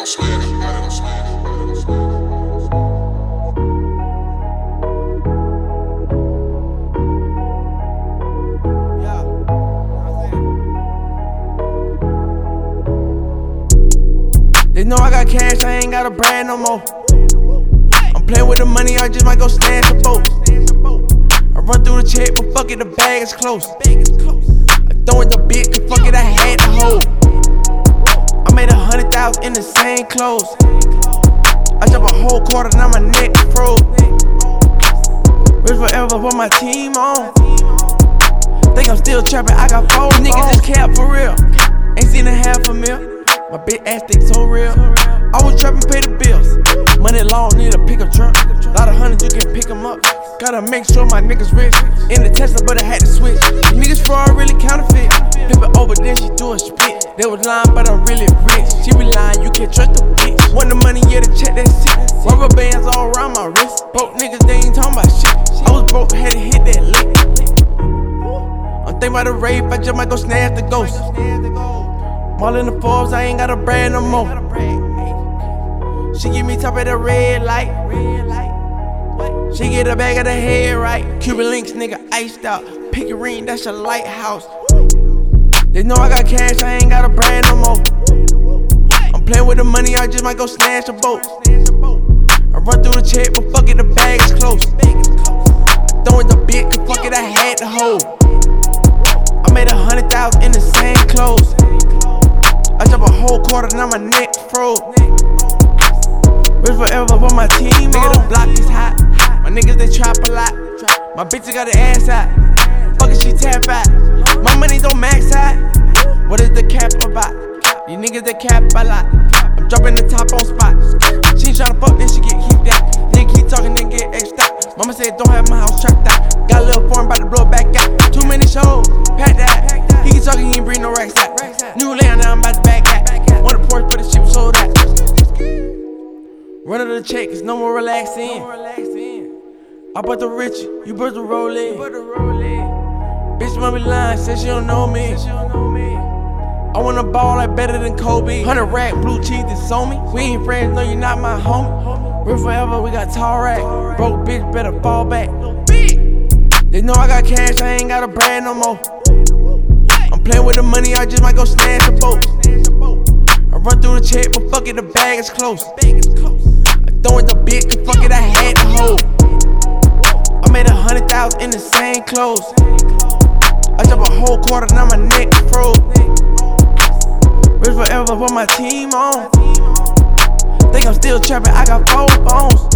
They know I got cash, I ain't got a brand no more. I'm playing with the money, I just might go snatch a boat. I run through the check, but fuck it, the bag is close. I throw it the bitch, cause fuck it, I had to hold. I made 100,000 in the same clothes. I jump a whole quarter, now my neck froze. Rich forever, put my team on. Think I'm still trapping, I got 4 niggas just cap for real. Ain't seen a $500,000. My big ass think so real. I was trapping, pay the bills. Money long, need a pickup truck. Lot of hundreds, you can pick them up. Gotta make sure my niggas rich. In the Tesla, but I had to switch. Niggas fraud, really counterfeit. Flip it over, then she do a split. They was lying, but I'm really rich. She be lying, you can't trust the bitch. Want the money, yeah, to check that shit. Rubber bands all around my wrist. Broke niggas, they ain't talking about shit. I was broke, had to hit that lick. I'm thinking about the rape, I just might go snatch the ghost. All in the Forbes, I ain't got a brand no more. She give me top of the red light. She get a bag of the head right. Cuban links, nigga, iced out. Pick a ring, that's your lighthouse. They know I got cash, I ain't got a brand no more. I'm playing with the money, I just might go snatch a boat. I run through the check, but fuck it, the bag is close. I throw it the bitch, cause fuck it, I had to hold. I made 100,000 in the same clothes. I jump a whole quarter, now my neck froze. Rich forever, but my team nigga, the block is hot. My niggas, they trap a lot. My bitches got the ass out. Fuck it, she tap out. My money don't max out. What is the cap about? These niggas, they cap a lot. I'm dropping the top on spot. She ain't tryna fuck, then she get heaped out. Nigga keep talking, then get extra. Mama said, don't have my house trapped out. Got a little foreign, bout to blow back out. Too many shows, pack that. He keep talking, he ain't bring no racks out. New land, now I'm about to back out. Want a Porsche, but the shit was sold out. Run to the check, it's no more relaxing. I bought the rich, you bought the roll in. Bitch might be lying, said she don't know me. I wanna ball like better than Kobe. 100 rack, blue cheese, that's on me. We ain't friends, no, you not my homie. We're forever, we got tall rack. Broke bitch, better fall back. They know I got cash, I ain't got a brand no more. I'm playing with the money, I just might go snatch a boat. I run through the check, but fuck it, the bag is close. I throw it the bitch, cause fuck it, I had to hold. I made 100,000 in the same clothes. I jump a whole quarter, now my neck froze. Rich forever, put my team on. Think I'm still trapping, I got 4 phones.